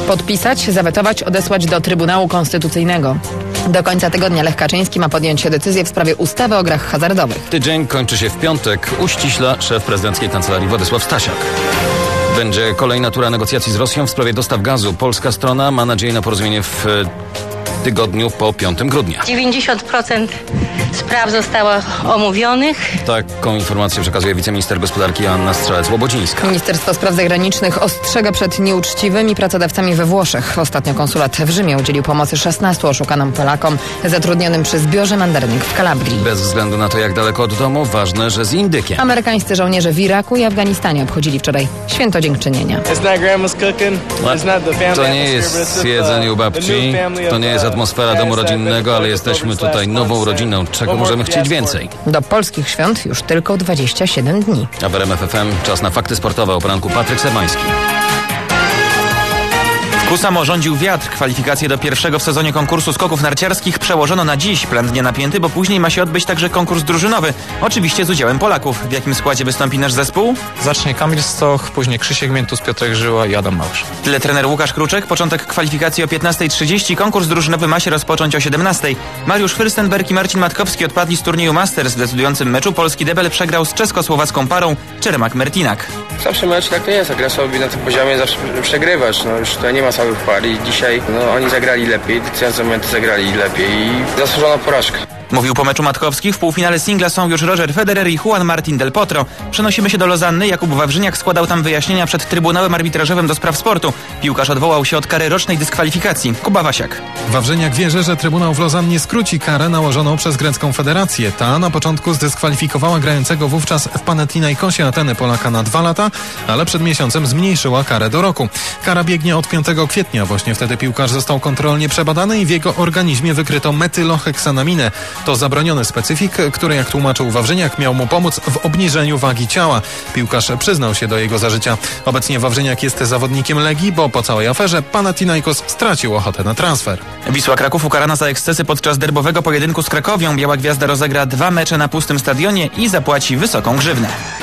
Podpisać, zawetować, odesłać do Trybunału Konstytucyjnego. Do końca tygodnia Lech Kaczyński ma podjąć decyzję w sprawie ustawy o grach hazardowych. Tydzień kończy się w piątek. Uściśla szef prezydenckiej kancelarii Władysław Stasiak. Będzie kolejna tura negocjacji z Rosją w sprawie dostaw gazu. Polska strona ma nadzieję na porozumienie w tygodniu po 5 grudnia. 90% spraw zostało omówionych. Taką informację przekazuje wiceminister gospodarki Joanna Strzelec-Łobodzińska. Ministerstwo Spraw Zagranicznych ostrzega przed nieuczciwymi pracodawcami we Włoszech. Ostatnio konsulat w Rzymie udzielił pomocy 16 oszukanym Polakom zatrudnionym przy zbiorze mandarynek w Kalabrii. Bez względu na to, jak daleko od domu, ważne, że z indykiem. Amerykańscy żołnierze w Iraku i Afganistanie obchodzili wczoraj Święto Dziękczynienia. To nie jest jedzenie u babci, to nie jest atmosfera domu rodzinnego, ale jesteśmy tutaj nową rodziną. Czego możemy chcieć więcej? Do polskich świąt już tylko 27 dni. A w RMF FM czas na fakty sportowe. O poranku Patryk Sermański. W Kusamo rządził wiatr. Kwalifikacje do pierwszego w sezonie konkursu skoków narciarskich przełożono na dziś. Plan dnia napięty, bo później ma się odbyć także konkurs drużynowy. Oczywiście z udziałem Polaków. W jakim składzie wystąpi nasz zespół? Zacznie Kamil Stoch, później Krzysiek Miętus, Piotrek Żyła i Adam Małysz. Tyle trener Łukasz Kruczek. Początek kwalifikacji o 15:30. Konkurs drużynowy ma się rozpocząć o 17:00. Mariusz Fürstenberg i Marcin Matkowski odpadli z turnieju Masters. W decydującym meczu polski debel przegrał z czesko-słowacką parą Czermak-Mertinak. Zawsze mecz tak to jest, a gra sobie na tym poziomie zawsze przegrywasz. Już tutaj nie ma słabych par i dzisiaj oni zagrali lepiej, decydujące momenty zagrali lepiej i zasłużona porażka. Mówił po meczu Matkowski. W półfinale singla są już Roger Federer i Juan Martín del Potro. Przenosimy się do Lozanny. Jakub Wawrzyniak składał tam wyjaśnienia przed Trybunałem Arbitrażowym do spraw sportu. Piłkarz odwołał się od kary rocznej dyskwalifikacji. Kuba Wasiak. Wawrzyniak wierzy, że Trybunał w Lozannie skróci karę nałożoną przez grecką federację. Ta na początku zdyskwalifikowała grającego wówczas w Panathinaikosie Ateny Polaka na 2 lata, ale przed miesiącem zmniejszyła karę do roku. Kara biegnie od 5 kwietnia. Właśnie wtedy piłkarz został kontrolnie przebadany i w jego organizmie wykryto metyloheksanaminy. To zabroniony specyfik, który, jak tłumaczył Wawrzyniak, miał mu pomóc w obniżeniu wagi ciała. Piłkarz przyznał się do jego zażycia. Obecnie Wawrzyniak jest zawodnikiem Legii, bo po całej aferze Panathinaikos stracił ochotę na transfer. Wisła Kraków ukarana za ekscesy podczas derbowego pojedynku z Krakowią. Biała Gwiazda rozegra 2 mecze na pustym stadionie i zapłaci wysoką grzywnę.